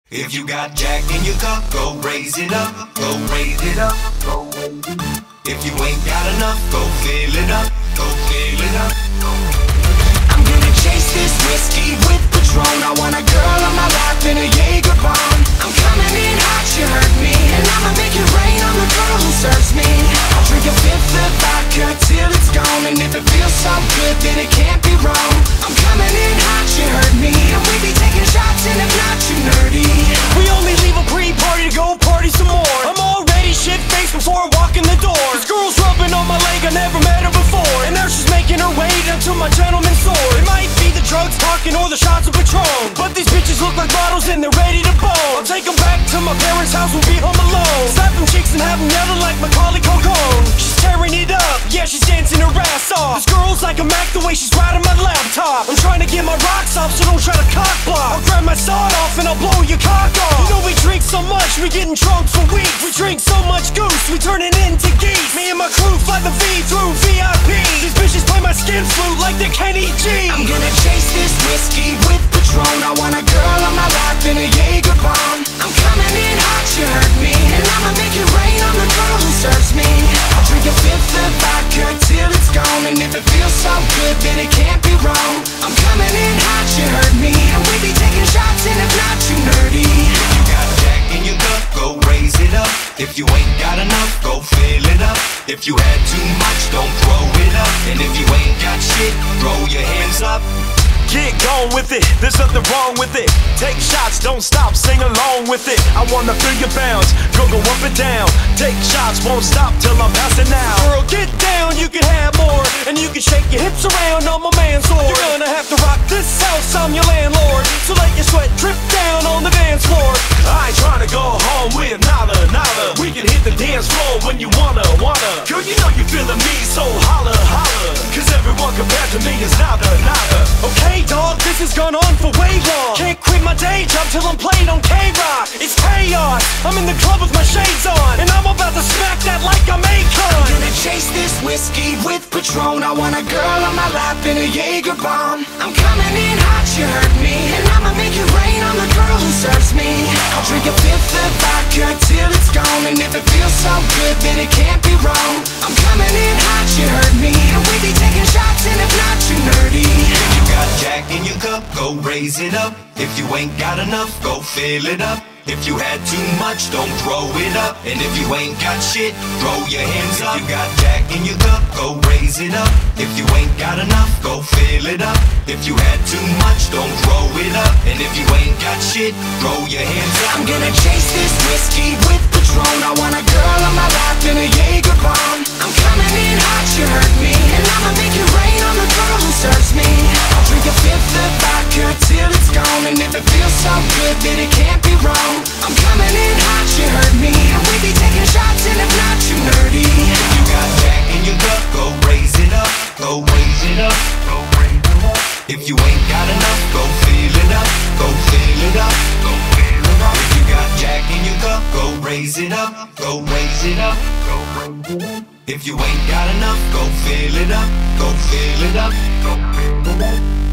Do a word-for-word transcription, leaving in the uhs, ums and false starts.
If you got Jack in your cup, go raise it up, go raise it up, go raise it up. If you ain't got enough, go fill it up, go fill it up. I'm gonna chase this whiskey with Patron. I want a girl on my lap in a Jaeger bomb. I'm coming in hot, you heard me, and I'ma make it rain on the girl who serves me. I'll drink a fifth of vodka till it's gone, and if it feels so good, then it can't be wrong. I'm coming in hot, you heard me, and we be taking shots, and if not, you nerdy. We only leave a pre-party to go party some more. I'm already shit-faced before I walk in the door. This girl's rubbing on my leg, I never met her before, and now she's making her way down to my gentleman's sword. It might be the drugs talking or the shots of Patron, but these bitches look like models and they're ready to bone. I'll take them back to my parents' house, we'll be home alone. Slap them cheeks and have them yelling like Macaulay Culkin. She's tearing it up, yeah, she's dancing her ass off. This girl's like a Mac the way she's riding my laptop. I'm trying to get my rocks off, so don't try to cock block. I'll grab my sawed off and I'll blow your cock off. You know we drink so much, we getting drunk for weeks. We drink so much goose, we turn it into geese. Me and my crew fly the V through V I P. These bitches play my skin flute like they're Kenny G. I'm gonna chase this whiskey with Patron. I want a girl on my lap in a Jaeger bomb. I'm coming in hot, you heard me, and I'ma make it rain on the girl who serves me. I'll drink a fifth of vodka till it's gone, and if it feels so good, then it can't be wrong. I'm coming in hot, you heard me, and we be taking shots, and if not, you nerdy. If you got Jack in your cup, go raise it up. If you ain't got enough, go fill it up. If you had too much, don't throw it up. And if you ain't got shit, throw your hands up. Get going with it, there's nothing wrong with it. Take shots, don't stop, sing along with it. I wanna feel your bounce, go go up and down. Take shots, won't stop till I'm passing out. Girl, get down, you can have more, and you can shake your hips around on my man's sword. You're gonna have to rock this house, I'm your landlord, so let your sweat drip down on the dance floor. I ain't trying to go home with nada, nada. We can hit the dance floor when you wanna, wanna. Girl, you know you feeling me, so holla, holla, cause everyone compared to me is nada, nada. Okay, dog, this has gone on for way long. Can't quit my day job till I'm playing on K-Rock. It's chaos, I'm in the club with my shades on, and I'm about to smack that like I'm Akon. I'm gonna chase this whiskey with Patron. I want a girl on my lap in a Jaeger bomb. I'm coming in hot, you heard me, and I'ma make it rain on the girl who serves me. I'll drink a fifth of vodka till it's gone, and if it feels so good, then it can't be wrong. I'm coming in hot, you heard me, and we be taking shots, and if not, you nerdy. If you got Jack in your cup, go raise it up. If you ain't got enough, go fill it up. If you had too much, don't throw it up. And if you ain't got shit, throw your hands up. If you got Jack in your cup, go raise it up. If you ain't got enough, go fill it up. If you had too much, don't throw it up. And if you ain't got shit, throw your hands up. I'm gonna chase this whiskey with Patron. I want a girl on my lap in a Jaeger bomb. I'm coming in hot, you heard me, and I'ma make it rain on the girl who serves me. I'll drink a fifth of vodka till it's gone, and if it feels so good, then it can't be wrong. I'm coming in hot, you heard me, and we be taking shots, and if not, you nerdy. If you got Jack in your cup, go raise it up, go raise it up, go raise it up. If you ain't got enough, go fill it up, go fill it up, go fill it up. If you got Jack in your cup, go raise it up, go raise it up, go raise it up. If you ain't got enough, go fill it up, go fill it up, go fill it up.